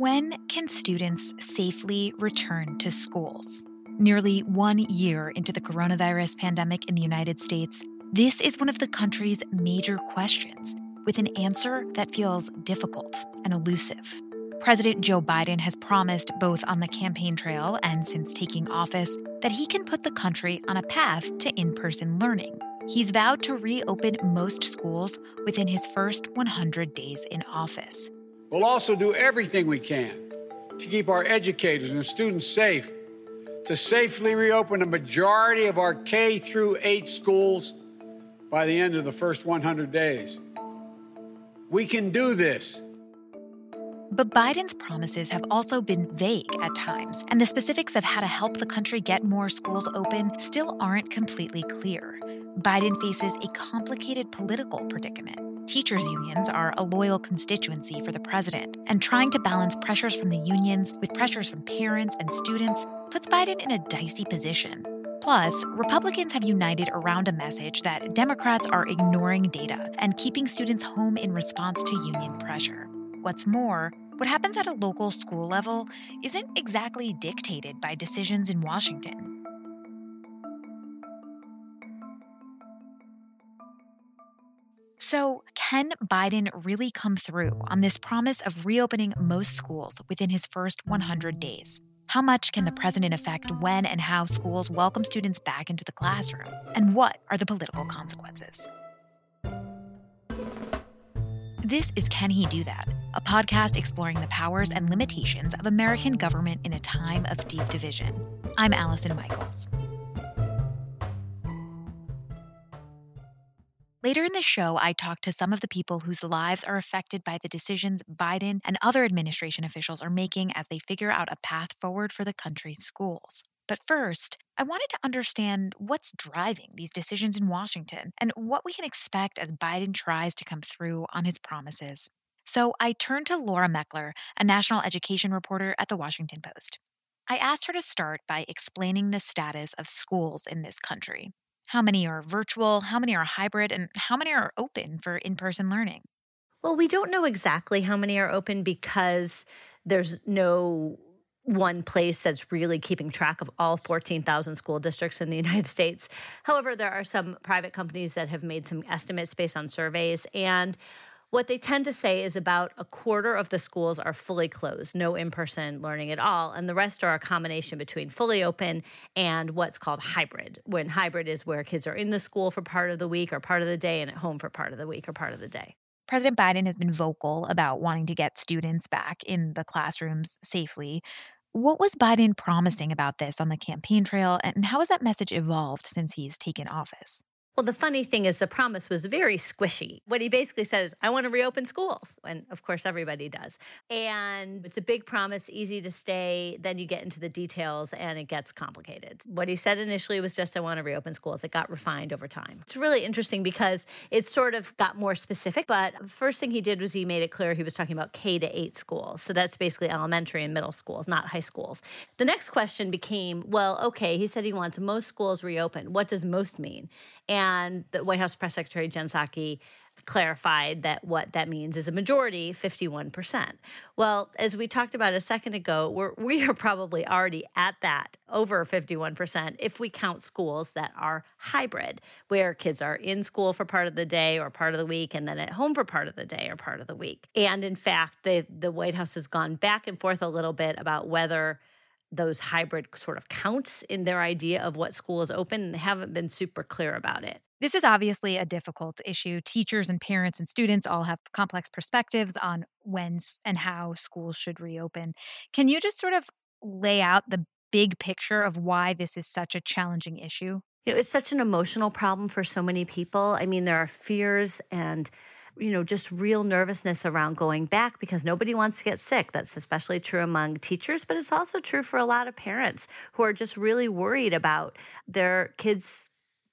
When can students safely return to schools? Nearly 1 year into the coronavirus pandemic in the United States, this is one of the country's major questions, with an answer that feels difficult and elusive. President Joe Biden has promised both on the campaign trail and since taking office that he can put the country on a path to in-person learning. He's vowed to reopen most schools within his first 100 days in office. We'll also do everything we can to keep our educators and students safe, to safely reopen a majority of our K through 8 schools by the end of the first 100 days. We can do this. But Biden's promises have also been vague at times, and the specifics of how to help the country get more schools open still aren't completely clear. Biden faces a complicated political predicament. Teachers' unions are a loyal constituency for the president, and trying to balance pressures from the unions with pressures from parents and students puts Biden in a dicey position. Plus, Republicans have united around a message that Democrats are ignoring data and keeping students home in response to union pressure. What's more, what happens at a local school level isn't exactly dictated by decisions in Washington. So, can Biden really come through on this promise of reopening most schools within his first 100 days? How much can the president affect when and how schools welcome students back into the classroom? And what are the political consequences? This is Can He Do That?, a podcast exploring the powers and limitations of American government in a time of deep division. I'm Allison Michaels. Later in the show, I talk to some of the people whose lives are affected by the decisions Biden and other administration officials are making as they figure out a path forward for the country's schools. But first, I wanted to understand what's driving these decisions in Washington and what we can expect as Biden tries to come through on his promises. So I turned to Laura Meckler, a national education reporter at The Washington Post. I asked her to start by explaining the status of schools in this country. How many are virtual, how many are hybrid, and how many are open for in-person learning? Well, we don't know exactly how many are open because there's no one place that's really keeping track of all 14,000 school districts in the United States. However, there are some private companies that have made some estimates based on surveys, and what they tend to say is about a quarter of the schools are fully closed, no in-person learning at all, and the rest are a combination between fully open and what's called hybrid, when hybrid is where kids are in the school for part of the week or part of the day and at home for part of the week or part of the day. President Biden has been vocal about wanting to get students back in the classrooms safely. What was Biden promising about this on the campaign trail, and how has that message evolved since he's taken office? Well, the funny thing is the promise was very squishy. What he basically said is, I want to reopen schools. And of course, everybody does. And it's a big promise, easy to stay. Then you get into the details and it gets complicated. What he said initially was just, I want to reopen schools. It got refined over time. It's really interesting because it sort of got more specific. But the first thing he did was he made it clear he was talking about K to 8 schools. So that's basically elementary and middle schools, not high schools. The next question became, well, okay, he said he wants most schools reopened. What does most mean? And the White House Press Secretary Jen Psaki clarified that what that means is a majority, 51%. Well, as we talked about a second ago, we are probably already at that, over 51%, if we count schools that are hybrid, where kids are in school for part of the day or part of the week and then at home for part of the day or part of the week. And in fact, the White House has gone back and forth a little bit about whether those hybrid sort of counts in their idea of what school is open, and they haven't been super clear about it. This is obviously a difficult issue. Teachers and parents and students all have complex perspectives on when and how schools should reopen. Can you just sort of lay out the big picture of why this is such a challenging issue? It's such an emotional problem for so many people. I mean, there are fears and just real nervousness around going back because nobody wants to get sick. That's especially true among teachers, but it's also true for a lot of parents who are just really worried about their kids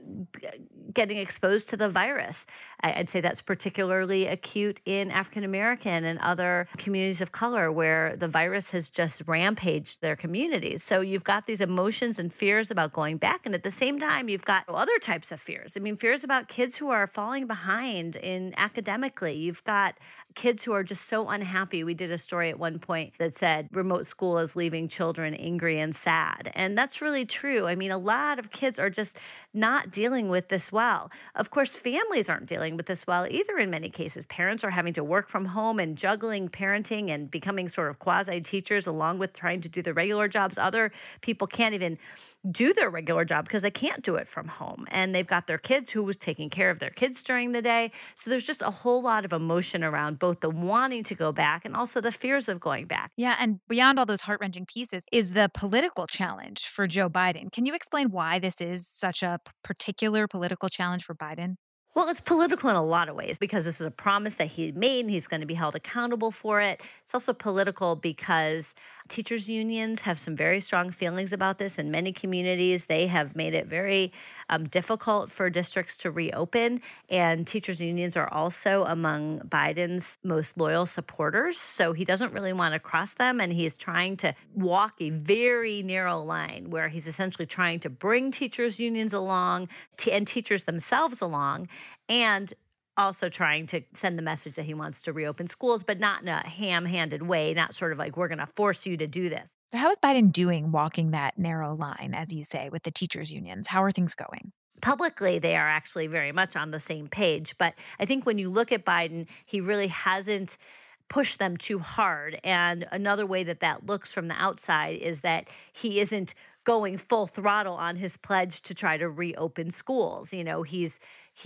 getting exposed to the virus. I'd say that's particularly acute in African American and other communities of color where the virus has just rampaged their communities. So you've got these emotions and fears about going back. And at the same time, you've got other types of fears. I mean, fears about kids who are falling behind in academically. You've got kids who are just so unhappy. We did a story at one point that said remote school is leaving children angry and sad. And that's really true. I mean, a lot of kids are just not dealing with this well. Of course, families aren't dealing with this well either in many cases. Parents are having to work from home and juggling parenting and becoming sort of quasi teachers along with trying to do the regular jobs. Other people can't even do their regular job because they can't do it from home. And they've got their kids who was taking care of their kids during the day. So there's just a whole lot of emotion around both the wanting to go back and also the fears of going back. Yeah, and beyond all those heart-wrenching pieces is the political challenge for Joe Biden. Can you explain why this is such a particular political challenge for Biden? Well, it's political in a lot of ways because this was a promise that he made and he's going to be held accountable for it. It's also political because teachers' unions have some very strong feelings about this. In many communities, they have made it very difficult for districts to reopen. And teachers' unions are also among Biden's most loyal supporters. So he doesn't really want to cross them. And he is trying to walk a very narrow line where he's essentially trying to bring teachers' unions along and teachers themselves along, and also trying to send the message that he wants to reopen schools, but not in a ham-handed way, not sort of like, we're going to force you to do this. So how is Biden doing walking that narrow line, as you say, with the teachers' unions? How are things going? Publicly, they are actually very much on the same page. But I think when you look at Biden, he really hasn't pushed them too hard. And another way that that looks from the outside is that he isn't going full throttle on his pledge to try to reopen schools. You know, he's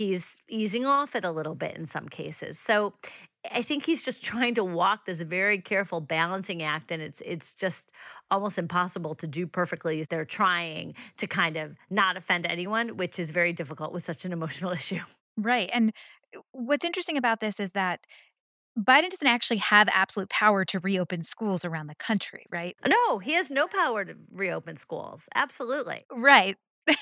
easing off it a little bit in some cases. So I think he's just trying to walk this very careful balancing act, and it's just almost impossible to do perfectly. They're trying to kind of not offend anyone, which is very difficult with such an emotional issue. Right. And what's interesting about this is that Biden doesn't actually have absolute power to reopen schools around the country, right? No, he has no power to reopen schools. Absolutely. Right.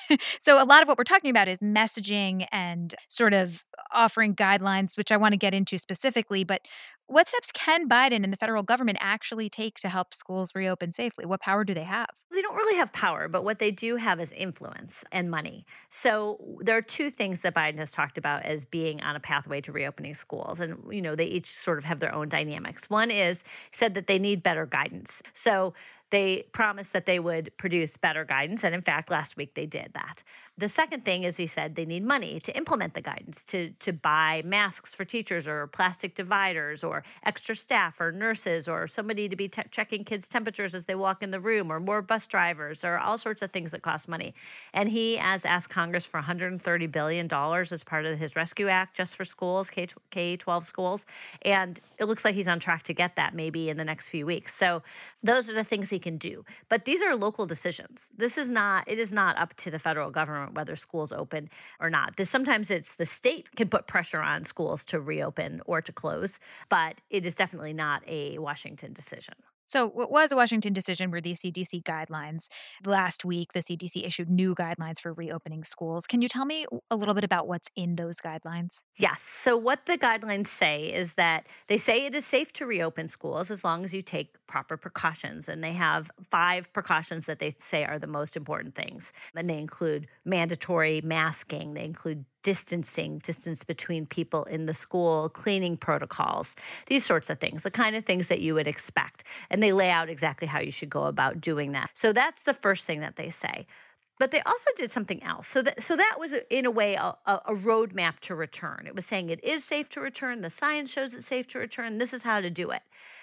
So a lot of what we're talking about is messaging and sort of offering guidelines, which I want to get into specifically. But what steps can Biden and the federal government actually take to help schools reopen safely? What power do they have? They don't really have power, but what they do have is influence and money. So there are two things that Biden has talked about as being on a pathway to reopening schools. And, you know, they each sort of have their own dynamics. One is he said that they need better guidance. So they promised that they would produce better guidance. And in fact, last week they did that. The second thing is he said they need money to implement the guidance, to buy masks for teachers or plastic dividers or extra staff or nurses or somebody to be checking kids' temperatures as they walk in the room or more bus drivers or all sorts of things that cost money. And he has asked Congress for $130 billion as part of his Rescue Act just for schools, K-12 schools. And it looks like he's on track to get that maybe in the next few weeks. So those are the things he can do. But these are local decisions. It is not up to the federal government whether schools open or not. Sometimes it's the state can put pressure on schools to reopen or to close, but it is definitely not a Washington decision. So what was a Washington decision were these CDC guidelines. Last week, the CDC issued new guidelines for reopening schools. Can you tell me a little bit about what's in those guidelines? Yes. So what the guidelines say is that they say it is safe to reopen schools as long as you take proper precautions. And they have 5 precautions that they say are the most important things. And they include mandatory masking. They include distance between people in the school, cleaning protocols, these sorts of things, the kind of things that you would expect. And they lay out exactly how you should go about doing that. So that's the first thing that they say. But they also did something else. So that was, in a way, a roadmap to return. It was saying it is safe to return. The science shows it's safe to return. This is how to do it.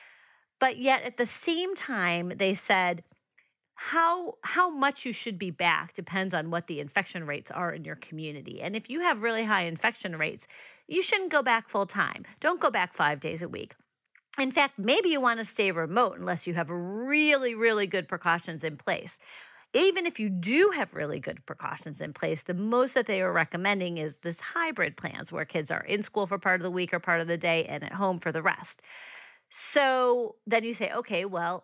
But yet, at the same time, they said, how much you should be back depends on what the infection rates are in your community. And if you have really high infection rates, you shouldn't go back full time. Don't go back 5 days a week. In fact, maybe you want to stay remote unless you have really, really good precautions in place. Even if you do have really good precautions in place, the most that they are recommending is this hybrid plans where kids are in school for part of the week or part of the day and at home for the rest. So then you say, okay, well,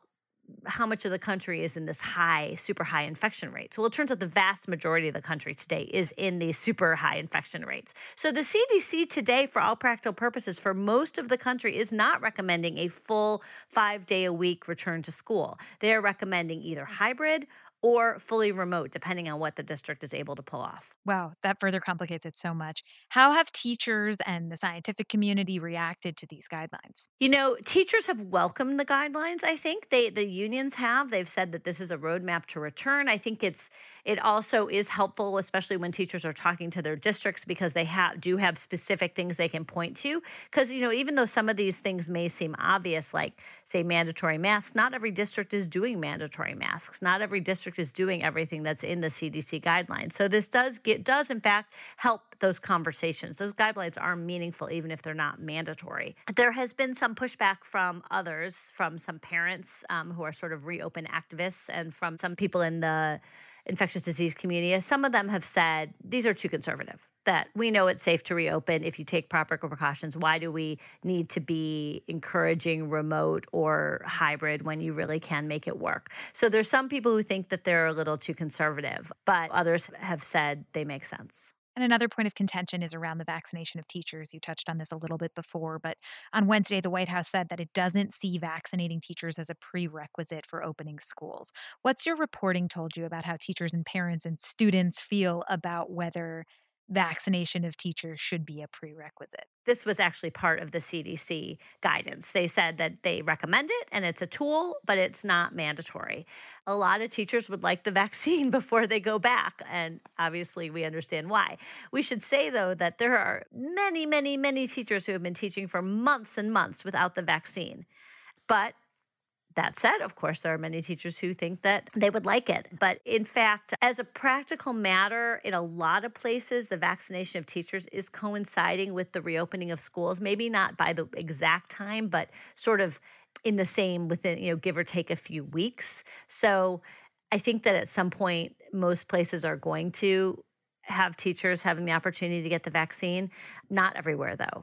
how much of the country is in this high, super high infection rates? Well, it turns out the vast majority of the country today is in these super high infection rates. So the CDC today, for all practical purposes, for most of the country, is not recommending a full 5-day-a-week return to school. They are recommending either hybrid or fully remote, depending on what the district is able to pull off. Wow, that further complicates it so much. How have teachers and the scientific community reacted to these guidelines? Teachers have welcomed the guidelines, I think. The unions have. They've said that this is a roadmap to return. I think it also is helpful, especially when teachers are talking to their districts, because they do have specific things they can point to. Because, even though some of these things may seem obvious, like, say, mandatory masks, not every district is doing mandatory masks. Not every district is doing everything that's in the CDC guidelines. So this does in fact help those conversations. Those guidelines are meaningful, even if they're not mandatory. There has been some pushback from others, from some parents who are sort of reopen activists, and from some people in the infectious disease community. Some of them have said these are too conservative, that we know it's safe to reopen if you take proper precautions. Why do we need to be encouraging remote or hybrid when you really can make it work? So there's some people who think that they're a little too conservative, but others have said they make sense. And another point of contention is around the vaccination of teachers. You touched on this a little bit before, but on Wednesday, the White House said that it doesn't see vaccinating teachers as a prerequisite for opening schools. What's your reporting told you about how teachers and parents and students feel about whether vaccination of teachers should be a prerequisite? This was actually part of the CDC guidance. They said that they recommend it and it's a tool, but it's not mandatory. A lot of teachers would like the vaccine before they go back, and obviously we understand why. We should say, though, that there are many, many, many teachers who have been teaching for months and months without the vaccine. But that said, of course, there are many teachers who think that they would like it. But in fact, as a practical matter, in a lot of places, the vaccination of teachers is coinciding with the reopening of schools, maybe not by the exact time, but sort of in the same within, give or take a few weeks. So I think that at some point, most places are going to have teachers having the opportunity to get the vaccine. Not everywhere, though.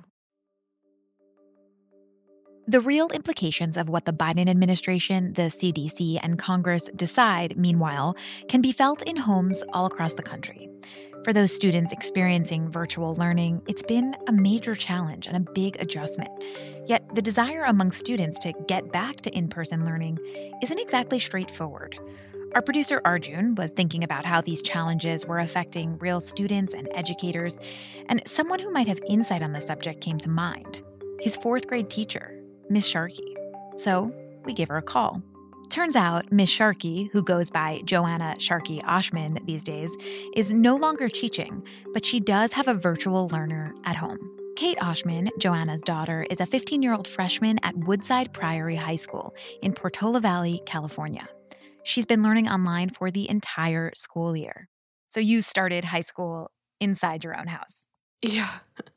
The real implications of what the Biden administration, the CDC, and Congress decide, meanwhile, can be felt in homes all across the country. For those students experiencing virtual learning, it's been a major challenge and a big adjustment. Yet the desire among students to get back to in-person learning isn't exactly straightforward. Our producer Arjun was thinking about how these challenges were affecting real students and educators, and someone who might have insight on the subject came to mind: his fourth grade teacher, Miss Sharkey. So we gave her a call. Turns out Miss Sharkey, who goes by Joanna Sharkey Oshman these days, is no longer teaching, but she does have a virtual learner at home. Kate Oshman, Joanna's daughter, is a 15-year-old freshman at Woodside Priory High School in Portola Valley, California. She's been learning online for the entire school year. So you started high school inside your own house. Yeah.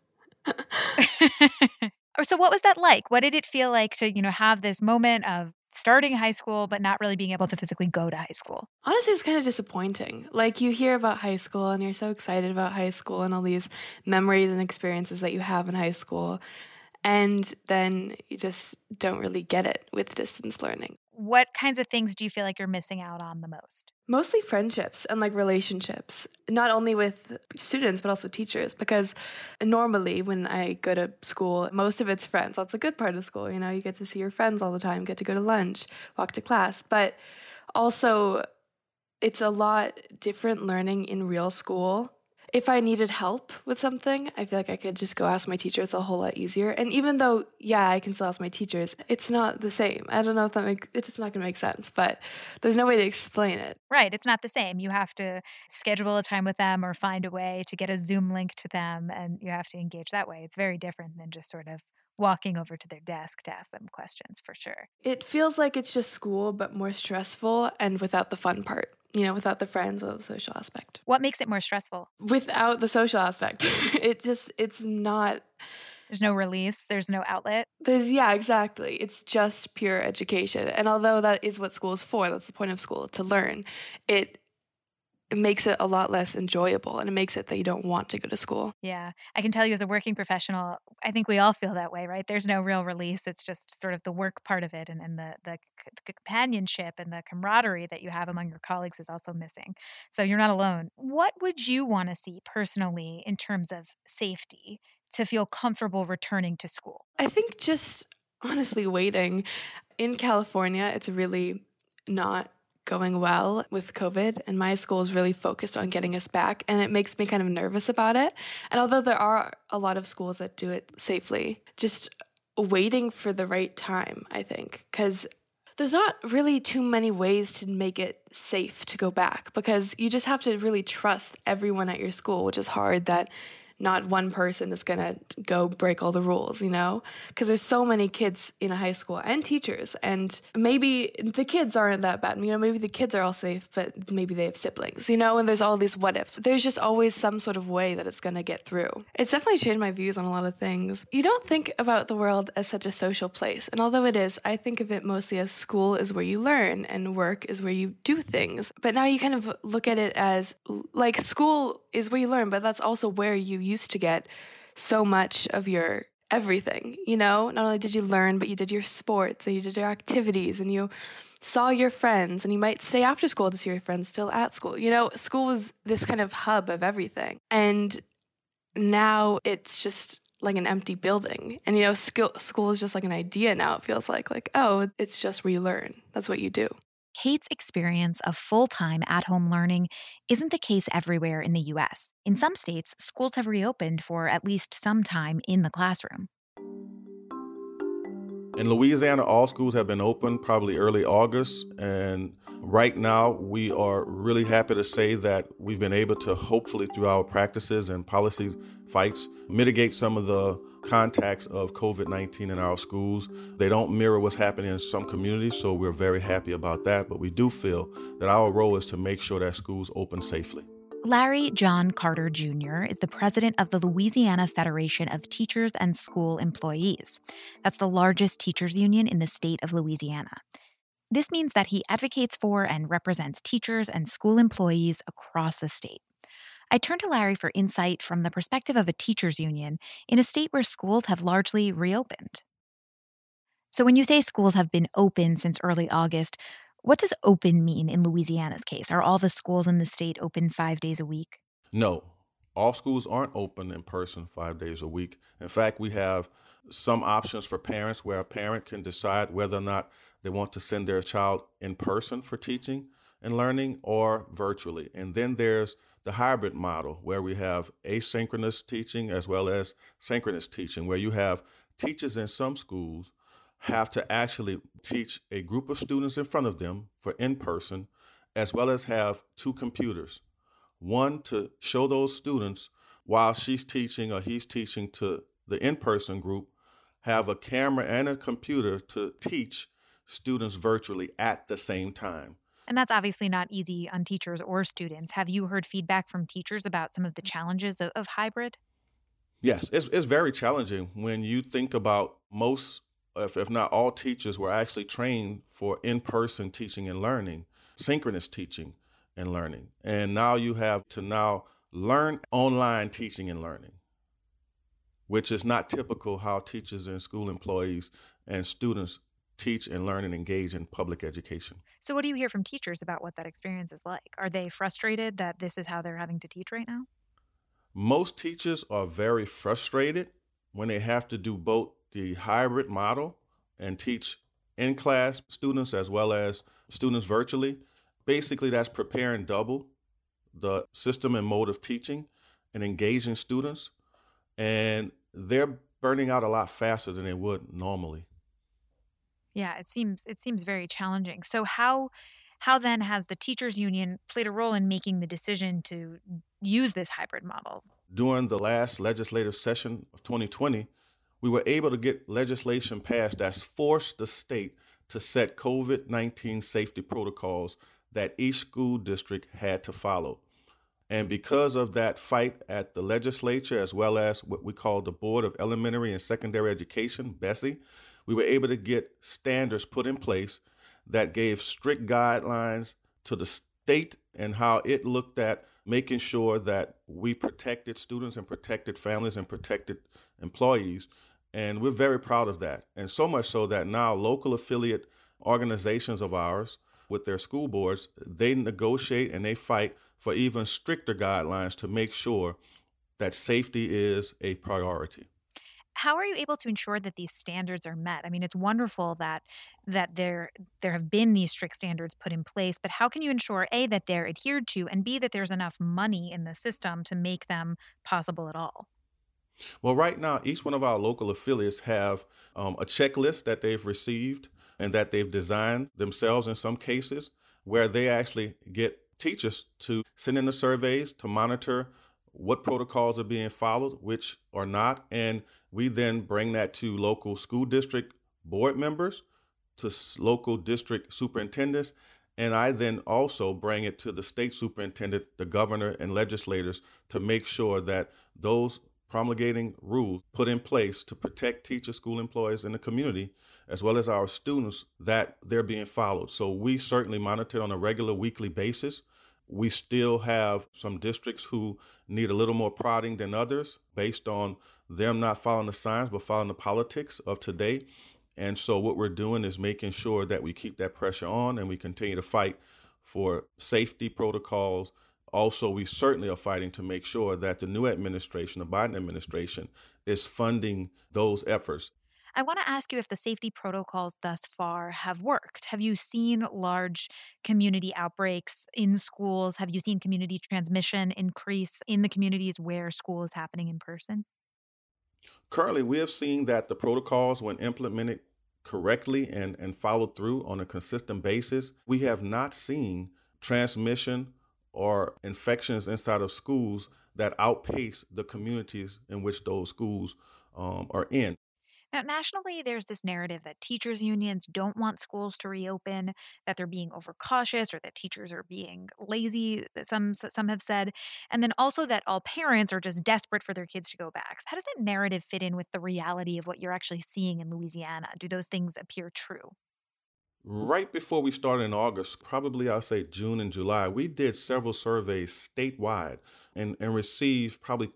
So what was that like? What did it feel like to, have this moment of starting high school, but not really being able to physically go to high school? Honestly, it was kind of disappointing. Like, you hear about high school and you're so excited about high school and all these memories and experiences that you have in high school. And then you just don't really get it with distance learning. What kinds of things do you feel like you're missing out on the most? Mostly friendships and relationships, not only with students, but also teachers. Because normally when I go to school, most of it's friends. That's a good part of school. You get to see your friends all the time, get to go to lunch, walk to class. But also it's a lot different learning in real school. If I needed help with something, I feel like I could just go ask my teachers a whole lot easier. And even though, I can still ask my teachers, it's not the same. I don't know if it's not going to make sense, but there's no way to explain it. Right. It's not the same. You have to schedule a time with them or find a way to get a Zoom link to them, and you have to engage that way. It's very different than just sort of walking over to their desk to ask them questions, for sure. It feels like it's just school, but more stressful and without the fun part. Without the friends, without the social aspect. What makes it more stressful? Without the social aspect. It's not. There's no release. There's no outlet. Exactly. It's just pure education. And although that is what school is for, that's the point of school, to learn, it it makes it a lot less enjoyable, and it makes it that you don't want to go to school. Yeah. I can tell you as a working professional, I think we all feel that way, right? There's no real release. It's just sort of the work part of it. And the companionship and the camaraderie that you have among your colleagues is also missing. So you're not alone. What would you want to see personally in terms of safety to feel comfortable returning to school? I think just honestly waiting. In California, it's really not going well with COVID, and my school is really focused on getting us back, and it makes me kind of nervous about it. And although there are a lot of schools that do it safely, just waiting for the right time, I think, because there's not really too many ways to make it safe to go back, because you just have to really trust everyone at your school, which is hard that not one person is going to go break all the rules, you know? Because there's so many kids in a high school and teachers, and maybe the kids aren't that bad. You know, maybe the kids are all safe, but maybe they have siblings, you know? And there's all these what ifs. There's just always some sort of way that it's going to get through. It's definitely changed my views on a lot of things. You don't think about the world as such a social place. And although it is, I think of it mostly as school is where you learn and work is where you do things. But now you kind of look at it as like school is where you learn, but that's also where you used to get so much of your everything, you know? Not only did you learn, but you did your sports and you did your activities and you saw your friends, and you might stay after school to see your friends still at school. You know, school was this kind of hub of everything. And now it's just like an empty building. And, you know, school is just like an idea now. It feels like, oh, it's just where you learn. That's what you do. Kate's experience of full-time at-home learning isn't the case everywhere in the U.S. In some states, schools have reopened for at least some time in the classroom. In Louisiana, all schools have been open probably early August, and right now we are really happy to say that we've been able to, hopefully through our practices and policy fights, mitigate some of the contacts of COVID-19 in our schools. They don't mirror what's happening in some communities, so we're very happy about that, but we do feel that our role is to make sure that schools open safely. Larry John Carter Jr. is the president of the Louisiana Federation of Teachers and School Employees. That's the largest teachers union in the state of Louisiana. This means that he advocates for and represents teachers and school employees across the state. I turned to Larry for insight from the perspective of a teachers union in a state where schools have largely reopened. So when you say schools have been open since early August, what does open mean in Louisiana's case? Are all the schools in the state open 5 days a week? No, all schools aren't open in person 5 days a week. In fact, we have some options for parents where a parent can decide whether or not they want to send their child in person for teaching and learning or virtually. And then there's the hybrid model where we have asynchronous teaching as well as synchronous teaching, where you have teachers in some schools have to actually teach a group of students in front of them for in-person, as well as have two computers. One to show those students while she's teaching or he's teaching to the in-person group, have a camera and a computer to teach students virtually at the same time. And that's obviously not easy on teachers or students. Have you heard feedback from teachers about some of the challenges of hybrid? Yes, it's very challenging when you think about most, if not all teachers were actually trained for in-person teaching and learning, synchronous teaching and learning. And now you have to now learn online teaching and learning, which is not typical how teachers and school employees and students teach and learn and engage in public education. So what do you hear from teachers about what that experience is like? Are they frustrated that this is how they're having to teach right now? Most teachers are very frustrated when they have to do both the hybrid model and teach in-class students as well as students virtually. Basically, that's preparing double the system and mode of teaching and engaging students. And they're burning out a lot faster than they would normally. Yeah, it seems very challenging. So how then has the teachers union played a role in making the decision to use this hybrid model? During the last legislative session of 2020, we were able to get legislation passed that's forced the state to set COVID-19 safety protocols that each school district had to follow. And because of that fight at the legislature, as well as what we call the Board of Elementary and Secondary Education, BESE, we were able to get standards put in place that gave strict guidelines to the state and how it looked at making sure that we protected students and protected families and protected employees. And we're very proud of that. And so much so that now local affiliate organizations of ours with their school boards, they negotiate and they fight for even stricter guidelines to make sure that safety is a priority. How are you able to ensure that these standards are met? I mean, it's wonderful that there have been these strict standards put in place, but how can you ensure A, that they're adhered to, and B, that there's enough money in the system to make them possible at all? Well, right now, each one of our local affiliates have a checklist that they've received and that they've designed themselves in some cases, where they actually get teachers to send in the surveys to monitor what protocols are being followed, which are not. And we then bring that to local school district board members, to local district superintendents, and I then also bring it to the state superintendent, the governor, and legislators to make sure that those promulgating rules put in place to protect teachers, school employees, and the community, as well as our students, that they're being followed. So we certainly monitor on a regular weekly basis. We still have some districts who need a little more prodding than others based on them not following the science, but following the politics of today. And so what we're doing is making sure that we keep that pressure on and we continue to fight for safety protocols. Also, we certainly are fighting to make sure that the new administration, the Biden administration, is funding those efforts. I want to ask you if the safety protocols thus far have worked. Have you seen large community outbreaks in schools? Have you seen community transmission increase in the communities where school is happening in person? Currently, we have seen that the protocols, when implemented correctly and followed through on a consistent basis, we have not seen transmission or infections inside of schools that outpace the communities in which those schools are in. Now, nationally, there's this narrative that teachers' unions don't want schools to reopen, that they're being overcautious, or that teachers are being lazy, that some have said, and then also that all parents are just desperate for their kids to go back. So how does that narrative fit in with the reality of what you're actually seeing in Louisiana? Do those things appear true? Right before we started in August, probably I'll say June and July, we did several surveys statewide and received probably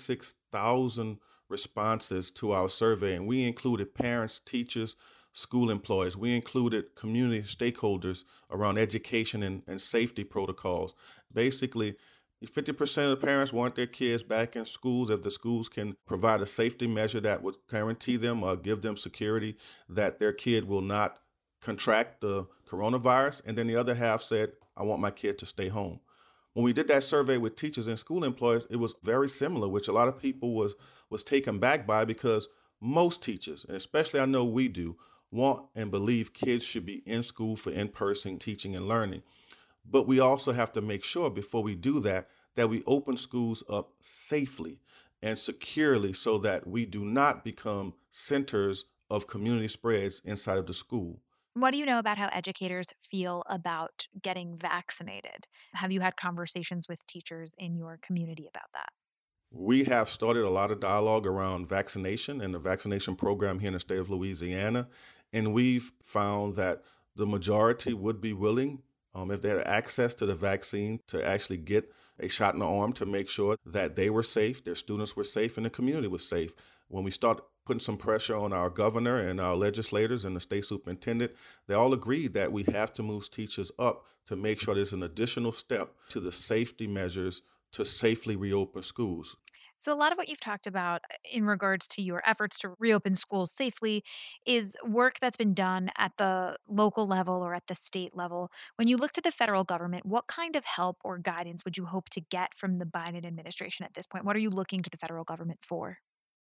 36,000 responses to our survey. And we included parents, teachers, school employees. We included community stakeholders around education and safety protocols. Basically, 50% of the parents want their kids back in schools if the schools can provide a safety measure that would guarantee them or give them security that their kid will not contract the coronavirus. And then the other half said, I want my kid to stay home. When we did that survey with teachers and school employees, it was very similar, which a lot of people was taken back by, because most teachers, and especially I know we do, want and believe kids should be in school for in-person teaching and learning. But we also have to make sure before we do that we open schools up safely and securely so that we do not become centers of community spreads inside of the school. What do you know about how educators feel about getting vaccinated? Have you had conversations with teachers in your community about that? We have started a lot of dialogue around vaccination and the vaccination program here in the state of Louisiana. And we've found that the majority would be willing, if they had access to the vaccine, to actually get a shot in the arm to make sure that they were safe, their students were safe, and the community was safe. When we start putting some pressure on our governor and our legislators and the state superintendent, they all agreed that we have to move teachers up to make sure there's an additional step to the safety measures to safely reopen schools. So, a lot of what you've talked about in regards to your efforts to reopen schools safely is work that's been done at the local level or at the state level. When you look to the federal government, what kind of help or guidance would you hope to get from the Biden administration at this point? What are you looking to the federal government for?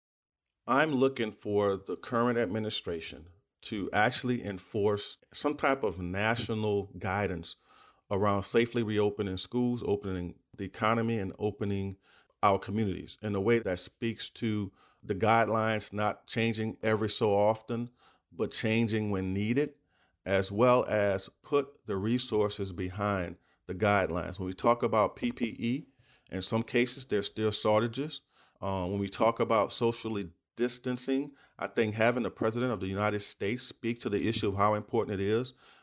I'm looking for the current administration to actually enforce some type of national guidance around safely reopening schools, opening the economy, and opening our communities in a way that speaks to the guidelines not changing every so often, but changing when needed, as well as put the resources behind the guidelines. When we talk about PPE, in some cases, there's still shortages. When we talk about socially distancing, I think having the President of the United States speak to the issue of how important it is.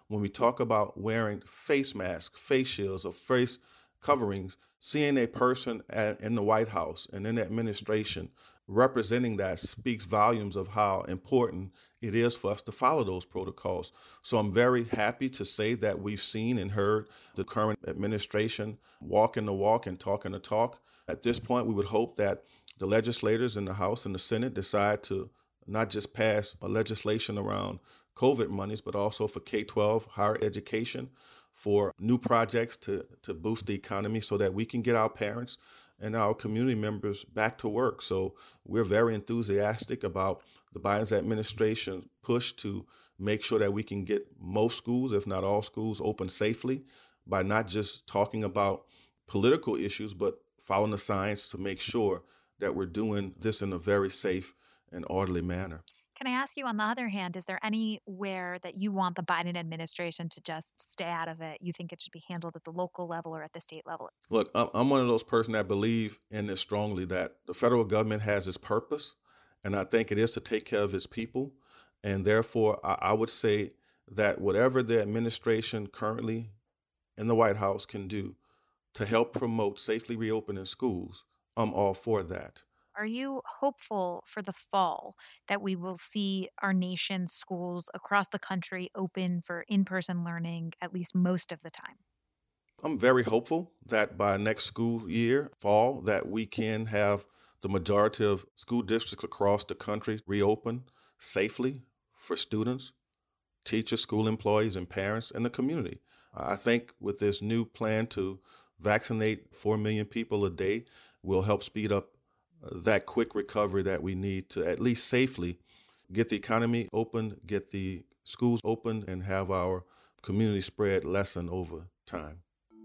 when we talk about wearing face masks, face shields, or face coverings, seeing a person in the White House and in the administration representing that speaks volumes of how important it is for us to follow those protocols. So I'm very happy to say that we've seen and heard the current administration walking the walk and talking the talk. At this point, we would hope that the legislators in the House and the Senate decide to not just pass a legislation around COVID monies, but also for K-12 higher education, for new projects to boost the economy so that we can get our parents and our community members back to work. So we're very enthusiastic about the Biden administration's push to make sure that we can get most schools, if not all schools, open safely by not just talking about political issues, but following the science to make sure that we're doing this in a very safe and orderly manner. Can I ask you, on the other hand, is there anywhere that you want the Biden administration to just stay out of it? You think it should be handled at the local level or at the state level? Look, I'm one of those persons that believe in this strongly, that the federal government has its purpose, and I think it is to take care of its people. And therefore, I would say that whatever the administration currently in the White House can do to help promote safely reopening schools, I'm all for that. Are you hopeful for the fall that we will see our nation's schools across the country open for in-person learning at least most of the time? I'm very hopeful that by next school year, fall, that we can have the majority of school districts across the country reopen safely for students, teachers, school employees, and parents, and the community. I think with this new plan to vaccinate 4 million people a day will help speed up that quick recovery that we need to at least safely get the economy open, get the schools open, and have our community spread lessen over time.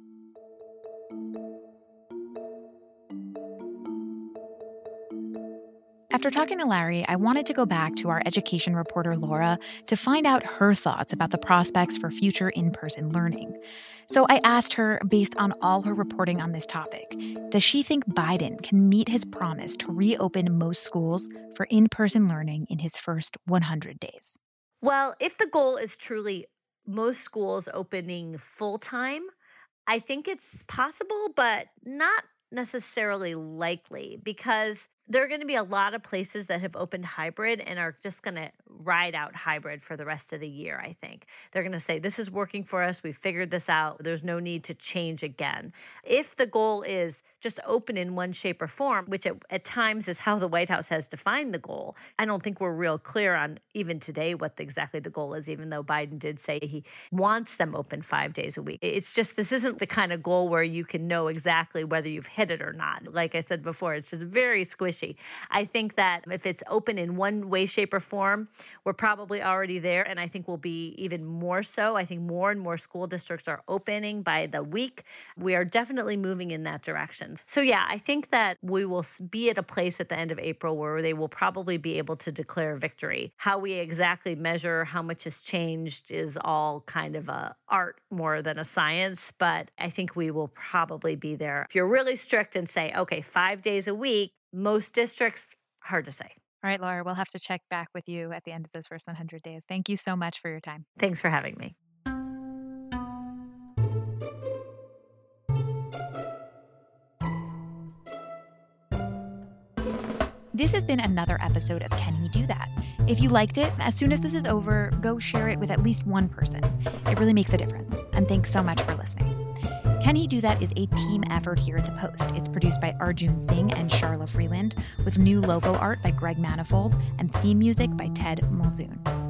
After talking to Larry, I wanted to go back to our education reporter, Laura, to find out her thoughts about the prospects for future in-person learning. So I asked her, based on all her reporting on this topic, does she think Biden can meet his promise to reopen most schools for in-person learning in his first 100 days? Well, if the goal is truly most schools opening full-time, I think it's possible, but not necessarily likely, because there are going to be a lot of places that have opened hybrid and are just going to ride out hybrid for the rest of the year, I think. They're going to say, this is working for us. We've figured this out. There's no need to change again. If the goal is just open in one shape or form, which at times is how the White House has defined the goal, I don't think we're real clear on even today what exactly the goal is, even though Biden did say he wants them open 5 days a week. It's just, this isn't the kind of goal where you can know exactly whether you've hit it or not. Like I said before, it's just very squishy. I think that if it's open in one way, shape, or form, we're probably already there, and I think we'll be even more so. I think more and more school districts are opening by the week. We are definitely moving in that direction. So yeah, I think that we will be at a place at the end of April where they will probably be able to declare victory. How we exactly measure how much has changed is all kind of a art more than a science, but I think we will probably be there. If you're really strict and say, okay, 5 days a week, most districts, hard to say. All right, Laura, we'll have to check back with you at the end of those first 100 days. Thank you so much for your time. Thanks for having me. This has been another episode of Can He Do That? If you liked it, as soon as this is over, go share it with at least one person. It really makes a difference. And thanks so much for listening. Can He Do That is a team effort here at The Post. It's produced by Arjun Singh and Charla Freeland, with new logo art by Greg Manifold and theme music by Ted Muldoon.